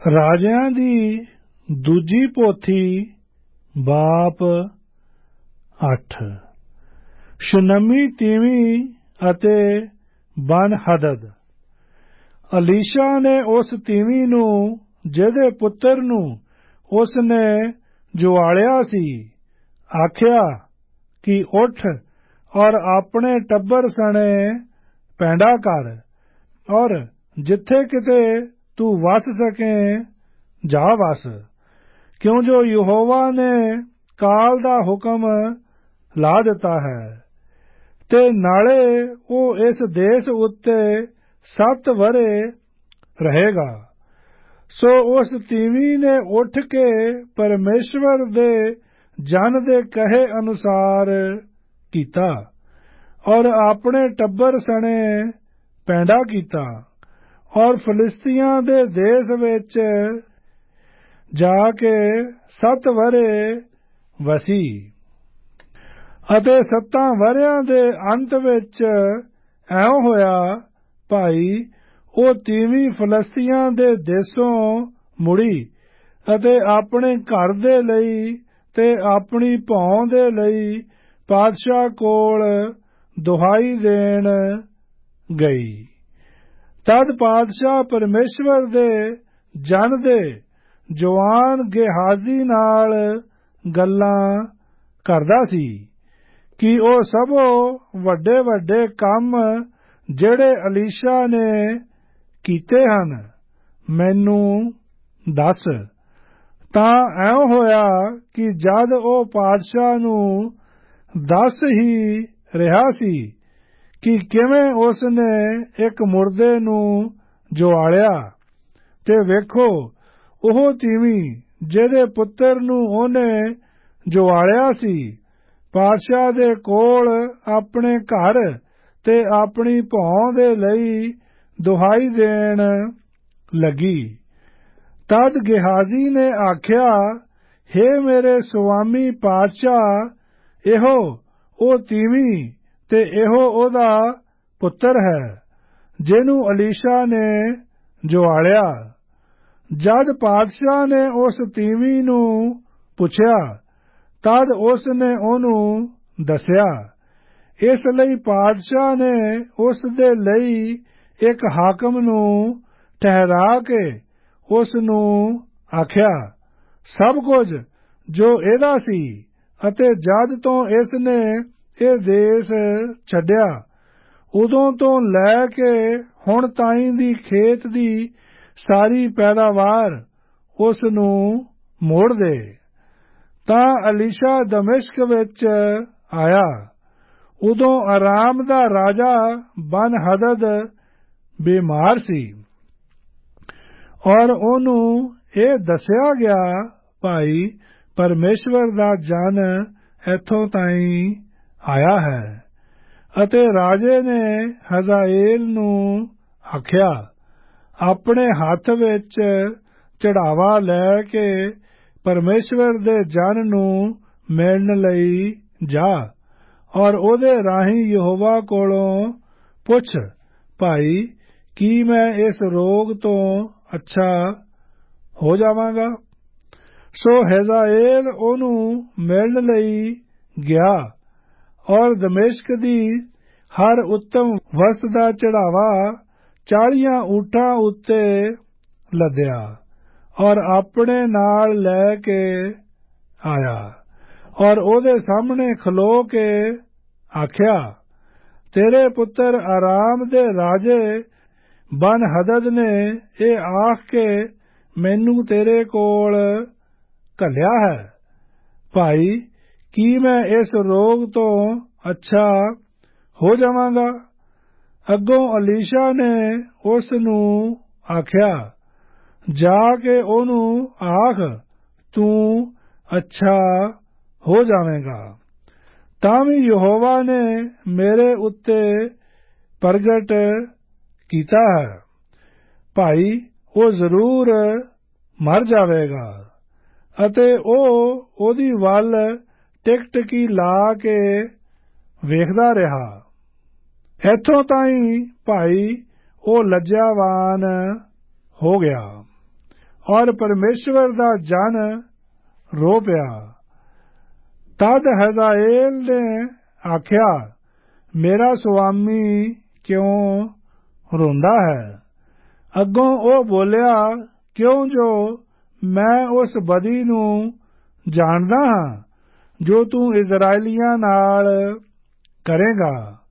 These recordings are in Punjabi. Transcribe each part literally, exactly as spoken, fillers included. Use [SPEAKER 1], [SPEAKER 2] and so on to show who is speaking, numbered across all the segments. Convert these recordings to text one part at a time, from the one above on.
[SPEAKER 1] ਰਾਜਿਆਂ ਦੀ ਦੂਜੀ ਪੋਥੀ ਬਾਪ ਅੱਠ। ਸ਼ੁਨਮੀ ਤੀਵੀਂ ਅਤੇ ਬਨ-ਹਦਦ। ਅਲੀਸ਼ਾ ਨੇ ਉਸ ਤੀਵੀਂ ਨੂੰ ਜਿਹਦੇ ਪੁੱਤਰ ਨੂੰ ਉਸ ਨੇ ਜੁਆਲਿਆ ਸੀ ਆਖਿਆ ਕਿ ਉੱਠ ਔਰ ਆਪਣੇ ਟੱਬਰ ਸਣੇ ਪੈਂਡਾ ਕਰ ਔਰ ਜਿੱਥੇ ਕਿਤੇ ਤੂੰ ਵਸ ਸਕੇ ਜਾ ਵਸ, ਕਿਉਂ ਜੋ ਯਹੋਵਾ ਨੇ ਕਾਲ ਦਾ ਹੁਕਮ ਲਾ ਦਿੱਤਾ ਹੈ ਤੇ ਨਾਲੇ ਉਹ ਇਸ ਦੇਸ਼ ਉੱਤੇ ਸੱਤ ਵਰੇ ਰਹੇਗਾ। ਸੋ ਉਸ ਤੀਵੀਂ ਨੇ ਉੱਠ ਕੇ ਪਰਮੇਸ਼ਵਰ ਦੇ ਜਨ ਦੇ ਕਹੇ ਅਨੁਸਾਰ ਕੀਤਾ ਔਰ ਆਪਣੇ ਟੱਬਰ ਸਣੇ ਪੈਂਡਾ ਕੀਤਾ ਔਰ ਫਲਿਸਤੀਆਂ ਦੇ ਦੇਸ਼ ਵਿੱਚ ਜਾ ਕੇ ਸੱਤ ਵਰੇ ਵਸੀ। ਅਤੇ ਸੱਤਾਂ ਵਰਿਆਂ ਦੇ ਅੰਤ ਵਿੱਚ ਐਉਂ ਹੋਇਆ ਭਾਈ ਉਹ ਤੀਵੀਂ ਫਲਿਸਤੀਆਂ ਦੇ ਦੇਸ਼ੋਂ ਮੁੜੀ ਅਤੇ ਆਪਣੇ ਘਰ ਦੇ ਲਈ ਤੇ ਆਪਣੀ ਭੌਂ ਦੇ ਲਈ ਪਾਤਸ਼ਾਹ ਕੋਲ ਦੁਹਾਈ ਦੇਣ ਗਈ। ਤਦ ਪਾਤਸ਼ਾਹ ਪਰਮੇਸ਼ਵਰ ਦੇ ਜਨ ਦੇ ਜਵਾਨ ਗੇਹਾਜ਼ੀ ਨਾਲ ਗੱਲਾਂ ਕਰਦਾ ਸੀ ਕਿ ਉਹ ਸਭੋ ਵੱਡੇ ਵੱਡੇ ਕੰਮ ਜਿਹੜੇ ਅਲੀਸ਼ਾ ਨੇ ਕੀਤੇ ਹਨ ਮੈਨੂੰ ਦੱਸ। ਤਾਂ ਐਉਂ ਹੋਇਆ ਕਿ ਜਦ ਉਹ ਪਾਤਸ਼ਾਹ ਨੂੰ ਦੱਸ ਹੀ ਰਿਹਾ ਸੀ ਕਿ ਕਿਵੇਂ ਉਸ ਨੇ ਇੱਕ ਮੁਰਦੇ ਨੂੰ ਜੁਆਲਿਆ, ਤੇ ਵੇਖੋ ਉਹ ਤੀਵੀਂ ਜਿਹਦੇ ਪੁੱਤਰ ਨੂੰ ਉਹਨੇ ਜੁਆਲਿਆ ਸੀ ਪਾਤਸ਼ਾਹ ਦੇ ਕੋਲ ਆਪਣੇ ਘਰ ਤੇ ਆਪਣੀ ਭੌਂ ਦੇ ਲਈ ਦੁਹਾਈ ਦੇਣ ਲੱਗੀ। ਤਦ ਗੇਹਾਜ਼ੀ ਨੇ ਆਖਿਆ, ਹੇ ਮੇਰੇ ਸੁਆਮੀ ਪਾਤਸ਼ਾਹ, ਇਹੋ ਉਹ ਤੀਵੀਂ ਤੇ ਇਹੋ ਉਹਦਾ ਪੁੱਤਰ ਹੈ ਜਿਹਨੂੰ ਅਲੀਸ਼ਾ ਨੇ ਜੁਆਲਿਆ। ਜਦ ਪਾਤਸ਼ਾਹ ਨੇ ਉਸ ਤੀਵੀਂ ਨੂੰ ਪੁੱਛਿਆ ਤਦ ਉਸ ਨੇ ਉਹਨੂੰ ਦੱਸਿਆ। ਇਸ ਲਈ ਪਾਤਸ਼ਾਹ ਨੇ ਉਸ ਦੇ ਲਈ ਇੱਕ ਹਾਕਮ ਨੂੰ ਠਹਿਰਾ ਕੇ ਉਸ ਨੂੰ ਆਖਿਆ ਸਭ ਕੁਝ ਜੋ ਇਹਦਾ ਸੀ, ਅਤੇ ਜਦ ਤੋਂ ਇਸ ਨੇ ਇਹ ਦੇਸ਼ ਛੱਡਿਆ ਉਦੋਂ ਤੋਂ ਲੈ ਕੇ ਹੁਣ ਤਾਈਂ ਦੀ ਖੇਤ ਦੀ ਸਾਰੀ ਪੈਦਾਵਾਰ ਉਸ ਨੂੰ ਮੋੜ ਦੇ। ਤਾਂ ਅਲੀਸ਼ਾ ਦਮਿਸ਼ਕ ਵਿੱਚ ਆਇਆ। ਉਦੋਂ ਅਰਾਮ ਦਾ ਰਾਜਾ ਬਨ-ਹਦਦ ਬਿਮਾਰ ਸੀ ਔਰ ਉਹਨੂੰ ਇਹ ਦੱਸਿਆ ਗਿਆ ਭਾਈ ਪਰਮੇਸ਼ਵਰ ਦਾ ਜਨ ਇੱਥੋਂ ਤਾਈਂ ਆਇਆ ਹੈ। ਅਤੇ ਰਾਜੇ ਨੇ ਹਜ਼ਾਏਲ ਨੂੰ ਆਖਿਆ, ਆਪਣੇ ਹੱਥ ਵਿੱਚ ਚੜਾਵਾ ਲੈ ਕੇ ਪਰਮੇਸ਼ਵਰ ਦੇ ਜਨ ਨੂੰ ਮਿਲਣ ਲਈ ਜਾ ਔਰ ਉਹਦੇ ਰਾਹੀਂ ਯਹੋਵਾ ਕੋਲੋਂ ਪੁੱਛ ਭਾਈ ਕੀ ਮੈਂ ਇਸ ਰੋਗ ਤੋਂ ਅੱਛਾ ਹੋ ਜਾਵਾਂਗਾ। ਸੋ ਹਜ਼ਾਏਲ ਉਹਨੂੰ ਮਿਲਣ ਲਈ ਗਿਆ ਔਰ ਦਮਿਸ਼ਕ ਦੀ ਹਰ ਉੱਤਮ ਵਸਤ ਦਾ ਚੜਾਵਾ ਚਾਲੀਆਂ ਊਠਾਂ ਉੱਤੇ ਲੱਦਿਆ ਔਰ ਆਪਣੇ ਨਾਲ ਲੈ ਕੇ ਆਇਆ ਔਰ ਉਹਦੇ ਸਾਹਮਣੇ ਖਲੋ ਕੇ ਆਖਿਆ, ਤੇਰੇ ਪੁੱਤਰ ਅਰਾਮ ਦੇ ਰਾਜੇ ਬਨ-ਹਦਦ ਨੇ ਇਹ ਆਖ ਕੇ ਮੈਨੂੰ ਤੇਰੇ ਕੋਲ ਘੱਲਿਆ ਹੈ। ਭਾਈ ਕੀ ਮੈਂ ਇਸ ਰੋਗ ਤੋਂ ਅੱਛਾ ਹੋ ਜਾਵਾਂਗਾ। ਅੱਗੋਂ ਅਲੀਸ਼ਾ ਨੇ ਉਸ ਨੂੰ ਆਖਿਆ, ਜਾ ਕੇ ਉਹਨੂੰ ਆਖ ਤੂੰ ਅੱਛਾ ਹੋ ਜਾਵੇਂਗਾ। ਤਾਂ ਵੀ ਯਹੋਵਾ ਨੇ ਮੇਰੇ ਉੱਤੇ ਪ੍ਰਗਟ ਕੀਤਾ ਹੈ ਭਾਈ ਉਹ ਜ਼ਰੂਰ ਮਰ ਜਾਵੇਗਾ। ਅਤੇ ਉਹ ਉਹਦੀ ਵੱਲ ਟਿਕਟਿਕੀ ਲਾ ਕੇ ਵੇਖਦਾ ਰਿਹਾ। ਇੱਥੋਂ ਤਾਈਂ ਭਾਈ ਉਹ ਲੱਜਾਵਾਨ ਹੋ ਗਿਆ ਔਰ ਪਰਮੇਸ਼ਵਰ ਦਾ ਜਨ ਰੋ ਪਿਆ। ਤਦ ਹਜ਼ਾਏਲ ਨੇ ਆਖਿਆ, ਮੇਰਾ ਸੁਆਮੀ ਕਿਉਂ ਰੋਂਦਾ ਹੈ? ਅੱਗੋਂ ਉਹ ਬੋਲਿਆ, ਕਿਉਂ ਜੋ ਮੈਂ ਉਸ ਬਦੀ ਨੂੰ ਜਾਣਦਾ ਹਾਂ ਜੋ ਤੂੰ ਇਜ਼ਰਾਈਲੀਆਂ ਨਾਲ ਕਰੇਗਾ।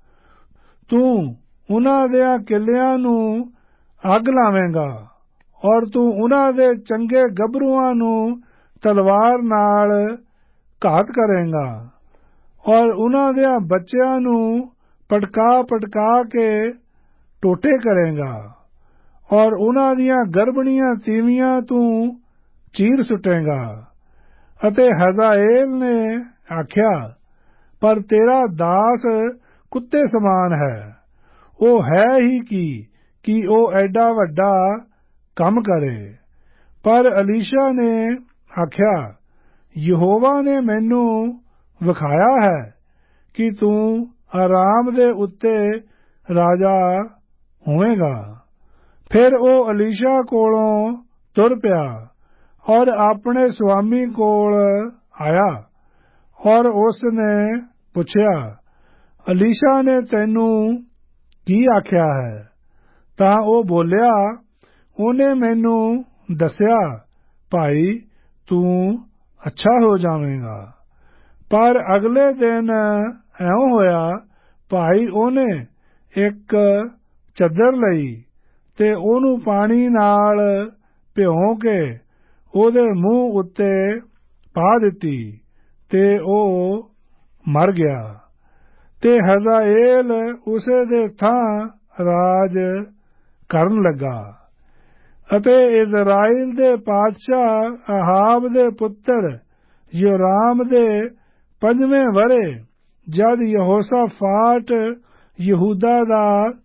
[SPEAKER 1] ਤੂੰ ਉਨ੍ਹਾਂ ਦਿਆਂ ਕਿਲਿਆਂ ਨੂੰ ਅੱਗ ਲਾਵੇਂਗਾ ਔਰ ਤੂੰ ਉਨ੍ਹਾਂ ਦੇ ਚੰਗੇ ਗੱਭਰੂਆਂ ਨੂੰ ਤਲਵਾਰ ਨਾਲ ਘਾਤ ਕਰੇਗਾ ਔਰ ਉਨ੍ਹਾਂ ਦਿਆਂ ਬੱਚਿਆਂ ਨੂੰ ਪਟਕਾ ਪਟਕਾ ਕੇ ਟੋਟੇ ਕਰੇਗਾ ਔਰ ਉਨ੍ਹਾਂ ਦੀਆਂ ਗਰਭਣੀਆਂ ਤੀਵੀਆਂ ਤੂੰ ਚੀਰ ਸੁੱਟੇਗਾ। ਅਤੇ ਹਜ਼ਾਏਲ ਨੇ ਆਖਿਆ, ਪਰ ਤੇਰਾ ਦਾਸ ਕੁੱਤੇ ਸਮਾਨ ਹੈ। ਉਹ ਹੈ ਹੀ ਕੀ ਕਿ ਉਹ ਐਡਾ ਵੱਡਾ ਕੰਮ ਕਰੇ। ਪਰ ਅਲੀਸ਼ਾ ਨੇ ਆਖਿਆ, ਯਹੋਵਾ ਨੇ ਮੈਨੂੰ ਵਿਖਾਇਆ ਹੈ ਕਿ ਤੂੰ ਆਰਾਮ ਦੇ ਉੱਤੇ ਰਾਜਾ ਹੋਵੇਗਾ। ਫਿਰ ਉਹ ਅਲੀਸ਼ਾ ਕੋਲੋਂ ਤੁਰ ਪਿਆ ਔਰ ਆਪਣੇ ਸੁਆਮੀ ਕੋਲ ਆਇਆ ਔਰ ਉਸ ਨੇ ਪੁੱਛਿਆ, ਅਲੀਸ਼ਾ ਨੇ ਤੈਨੂੰ ਕੀ ਆਖਿਆ ਹੈ? ਤਾਂ ਉਹ ਬੋਲਿਆ, ਉਹਨੇ ਮੈਨੂੰ ਦੱਸਿਆ, ਭਾਈ ਤੂੰ ਅੱਛਾ ਹੋ ਜਾਵੇਂਗਾ। ਪਰ ਅਗਲੇ ਦਿਨ ਇਉਂ ਹੋਇਆ, ਭਾਈ ਉਹਨੇ ਇੱਕ ਚੱਦਰ ਲਈ ਤੇ ਉਹਨੂੰ ਪਾਣੀ ਨਾਲ ਭਿਉਂ ਕੇ ਉਹਦੇ ਮੂੰਹ ਉੱਤੇ ਪਾ ਦਿੱਤੀ ਤੇ ਉਹ ਮਰ ਗਿਆ। ਤੇ ਹਜ਼ਾਏਲ ਉਸੇ ਦੇ ਥਾਂ ਰਾਜ ਕਰਨ ਲੱਗਾ। ਅਤੇ ਇਜ਼ਰਾਈਲ ਦੇ ਪਾਤਸ਼ਾਹ ਅਹਾਬ ਦੇ ਪੁੱਤਰ ਯੋਰਾਮ ਦੇ ਪੰਜਵੇਂ ਵਰੇ ਜਦ ਯਹੋਸ਼ਾਫਾਟ ਯਹੂਦਾ ਦਾ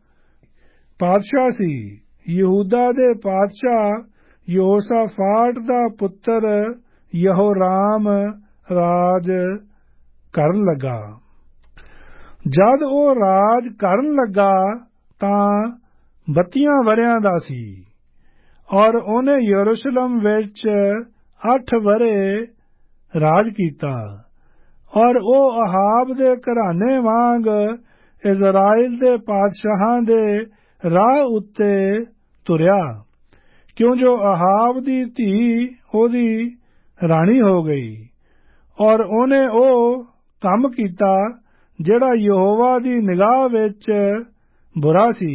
[SPEAKER 1] ਪਾਤਸ਼ਾਹ ਸੀ, ਯਹੂਦਾ ਦੇ ਪਾਤਸ਼ਾਹ ਯਹੋਸ਼ਾਫਾਟ ਦਾ ਪੁੱਤਰ ਯਹੋਰਾਮ ਰਾਜ ਕਰਨ ਲੱਗਾ। ਜਦ ਉਹ ਰਾਜ ਕਰਨ ਲੱਗਾ ਤਾਂ ਬੱਤੀਆਂ ਵਰਿਆਂ ਦਾ ਸੀ ਔਰ ਉਹਨੇ ਯਰੂਸ਼ਲਮ ਵਿੱਚ ਅੱਠ ਵਰੇ ਰਾਜ ਕੀਤਾ। ਔਰ ਉਹ ਅਹਾਬ ਦੇ ਘਰਾਣੇ ਵਾਂਗ ਇਜ਼ਰਾਈਲ ਦੇ ਪਾਤਸ਼ਾਹਾਂ ਦੇ ਰਾਹ ਉੱਤੇ ਤੁਰਿਆ, ਕਿਉਂ ਜੋ ਅਹਾਬ ਦੀ ਧੀ ਉਹਦੀ ਰਾਣੀ ਹੋ ਗਈ ਔਰ ਉਹਨੇ ਉਹ ਕੰਮ ਕੀਤਾ ਜਿਹੜਾ ਯਹੋਵਾ ਦੀ ਨਿਗਾਹ ਵਿੱਚ ਬੁਰਾ ਸੀ।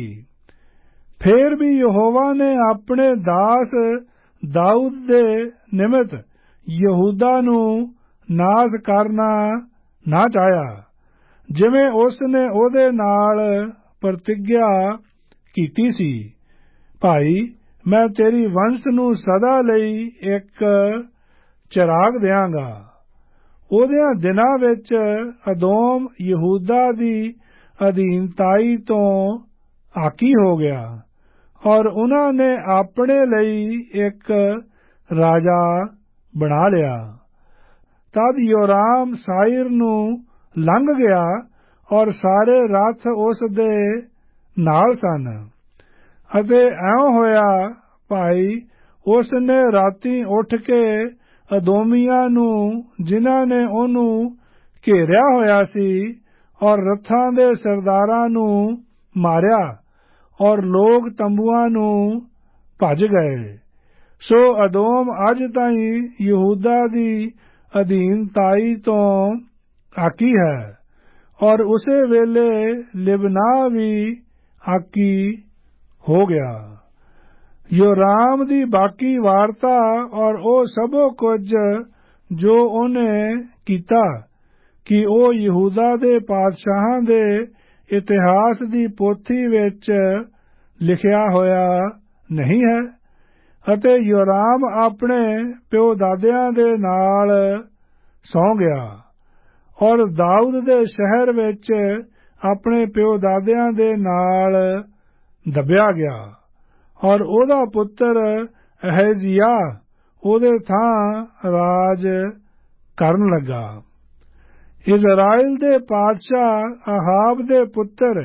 [SPEAKER 1] ਫੇਰ ਵੀ ਯਹੋਵਾ ਨੇ ਆਪਣੇ ਦਾਸ ਦਾਊਦ ਦੇ ਨਿਮਿਤ ਯਹੂਦਾ ਨੂੰ ਨਾਸ ਕਰਨਾ ਨਾ ਚਾਹਿਆ, ਜਿਵੇਂ ਉਸ ਨੇ ਉਹਦੇ ਨਾਲ ਪ੍ਰਤਿਗਿਆ ਕੀਤੀ ਸੀ, ਭਾਈ ਮੈਂ ਤੇਰੀ ਵੰਸ਼ ਨੂੰ ਸਦਾ ਲਈ ਇੱਕ ਚਿਰਾਗ ਦਿਆਂਗਾ। ਉਹਦਿਆਂ ਦਿਨਾਂ ਵਿੱਚ ਅਦੋਮ ਯਹੂਦਾ ਦੀ ਅਧੀਨਤਾਈ ਤੋਂ ਆਕੀ ਹੋ ਗਿਆ ਔਰ ਉਨ੍ਹਾਂ ਨੇ ਆਪਣੇ ਲਈ ਇੱਕ ਰਾਜਾ ਬਣਾ ਲਿਆ। ਤਦ ਯੋਰਾਮ ਸਾਇਰ ਨੂੰ ਲੰਘ ਗਿਆ ਔਰ ਸਾਰੇ ਰੱਥ ਉਸ ਦੇ ਨਾਲ ਸਨ। ਅਤੇ ਇਉਂ ਹੋਇਆ, ਭਾਈ ਉਸ ਨੇ ਰਾਤੀਂ ਉੱਠ ਕੇ ਅਦੋਮੀਆਂ ਨੂੰ ਜਿਨ੍ਹਾਂ ਨੇ ਉਹਨੂੰ ਘੇਰਿਆ ਹੋਇਆ ਸੀ ਔਰ ਰੱਥਾਂ ਦੇ ਸਰਦਾਰਾਂ ਨੂੰ ਮਾਰਿਆ ਔਰ ਲੋਕ ਤੰਬੂਆਂ ਨੂੰ ਭੱਜ ਗਏ। ਸੋ ਅਦੋਮ ਅੱਜ ਤਾਈਂ ਯਹੂਦਾ ਦੀ ਅਧੀਨਤਾਈ ਤੋਂ ਆਕੀ ਹੈ ਔਰ ਉਸੇ ਵੇਲੇ ਲਿਬਨਾ ਵੀ ਆਕੀ ਹੋ ਗਿਆ। ਯੋਰਾਮ ਦੀ ਬਾਕੀ ਵਾਰਤਾ ਔਰ ਉਹ ਸਭੋ ਕੁਝ ਜੋ ਉਹਨੇ ਕੀਤਾ, ਕਿ ਉਹ ਯਹੂਦਾ ਦੇ ਪਾਤਸ਼ਾਹਾਂ ਦੇ ਇਤਿਹਾਸ ਦੀ ਪੋਥੀ ਵਿੱਚ ਲਿਖਿਆ ਹੋਇਆ ਨਹੀਂ ਹੈ। ਅਤੇ ਯੋਰਾਮ ਆਪਣੇ ਪਿਓ ਦਾਦਿਆਂ ਦੇ ਨਾਲ ਸੌਂ ਗਿਆ ਔਰ ਦਾਊਦ ਦੇ ਸ਼ਹਿਰ ਵਿੱਚ ਆਪਣੇ ਪਿਓ ਦਾਦਿਆਂ ਦੇ ਨਾਲ ਦੱਬਿਆ ਗਿਆ ਔਰ ਉਹਦਾ ਪੁੱਤਰ ਅਹਜ਼ਿਯਾਹ ਉਹਦੇ ਥਾਂ ਰਾਜ ਕਰਨ ਲੱਗਾ। ਇਜ਼ਰਾਈਲ ਦੇ ਪਾਤਸ਼ਾਹ ਅਹਾਬ ਦੇ ਪੁੱਤਰ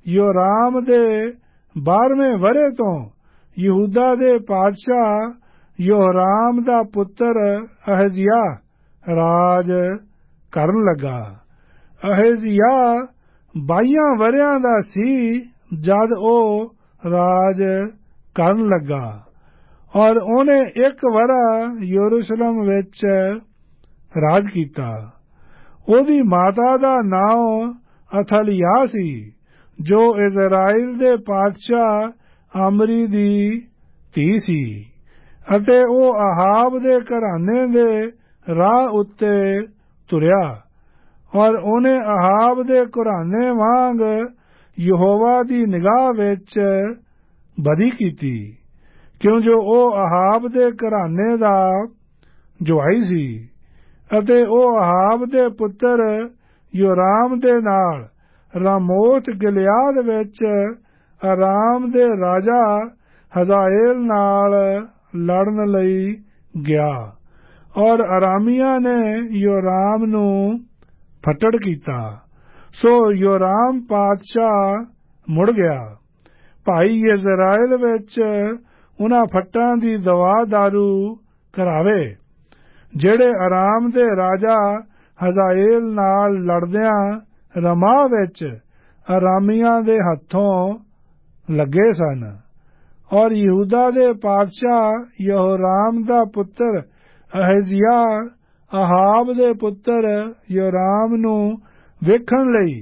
[SPEAKER 1] ਯੋਰਾਮ ਦੇ ਬਾਰ੍ਹਵੇਂ ਵਰੇ ਤੋਂ ਯਹੂਦਾ ਦੇ ਪਾਤਸ਼ਾਹ ਯਹੋਰਾਮ ਦਾ ਪੁੱਤਰ ਅਹਜ਼ਿਯਾਹ ਰਾਜ ਕਰਨ ਲੱਗਾ। ਅਹਜ਼ਿਯਾਹ ਬਾਈਆਂ ਵਰਿਆਂ ਦਾ ਸੀ ਜਦ ਉਹ ਰਾਜ ਕਰਨ ਲੱਗਾ, ਔਰ ਉਹਨੇ ਇੱਕ ਵਰਾ ਯਰੂਸ਼ਲਮ ਵਿੱਚ ਰਾਜ ਕੀਤਾ। ਉਹਦੀ ਮਾਤਾ ਦਾ ਨਾਮ ਅਥਲਿਯਾਹ ਸੀ, ਜੋ ਇਜ਼ਰਾਈਲ ਦੇ ਪਾਤਸ਼ਾਹ ਆਮਰੀ ਦੀ ਧੀ ਸੀ, ਅਤੇ ਉਹ ਆਹਾਬ ਦੇ ਘਰਾਣੇ ਦੇ ਰਾਹ ਉੱਤੇ ਤੁਰਿਆ, ਔਰ ਉਹਨੇ ਆਹਾਬ ਦੇ ਘਰਾਣੇ ਵਾਂਗ ਯਹੋਵਾ ਦੀ ਨਿਗਾਹ ਵਿੱਚ ਬਦੀ ਕੀਤੀ, ਕਿਉਂ ਜੋ ਉਹ ਆਹਾਬ ਦੇ ਘਰਾਣੇ ਦਾ ਜਵਾਈ ਸੀ। ਅਤੇ ਉਹ ਆਹਾਬ ਦੇ ਪੁੱਤਰ ਯੋਰਾਮ ਦੇ ਨਾਲ ਰਾਮੋਤ ਗਿਲਿਆਦ ਵਿੱਚ ਅਰਾਮ ਦੇ ਰਾਜਾ ਹਜ਼ਾਏਲ ਨਾਲ ਲੜਨ ਲਈ ਗਿਆ, ਔਰ ਅਰਾਮੀਆਂ ਨੇ ਯੋਰਾਮ ਨੂੰ ਫੱਟੜ ਕੀਤਾ। ਸੋ ਯੋਰਾਮ ਪਾਤਸ਼ਾਹ ਮੁੜ ਗਿਆ। ਭਾਈ ਇਜ਼ਰਾਇਲ ਵਿੱਚ ਉਹਨਾਂ ਫੱਟਾਂ ਦੀ ਦਵਾ ਦਾਰੂ ਕਰਾਵੇ, ਜਿਹੜੇ ਅਰਾਮ ਦੇ ਰਾਜਾ ਹਜ਼ਾਏਲ ਨਾਲ ਲੜਦਿਆਂ ਰਮਾਹ ਵਿੱਚ ਅਰਾਮੀਆਂ ਦੇ ਹੱਥੋਂ ਲੱਗੇ ਸਨ। ਔਰ ਯਹੂਦਾ ਦੇ ਪਾਤਸ਼ਾਹ ਯਹੋਰਾਮ ਦਾ ਪੁੱਤਰ ਅਹਜ਼ਿਯਾਹ ਆਹਾਬ ਦੇ ਪੁੱਤਰ ਯੋਰਾਮ ਨੂੰ ਵੇਖਣ ਲਈ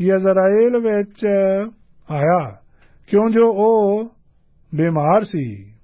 [SPEAKER 1] ਯਜ਼ਰਾਏਲ ਵਿੱਚ ਆਇਆ, ਕਿਉਂ ਜੋ ਉਹ ਬਿਮਾਰ ਸੀ।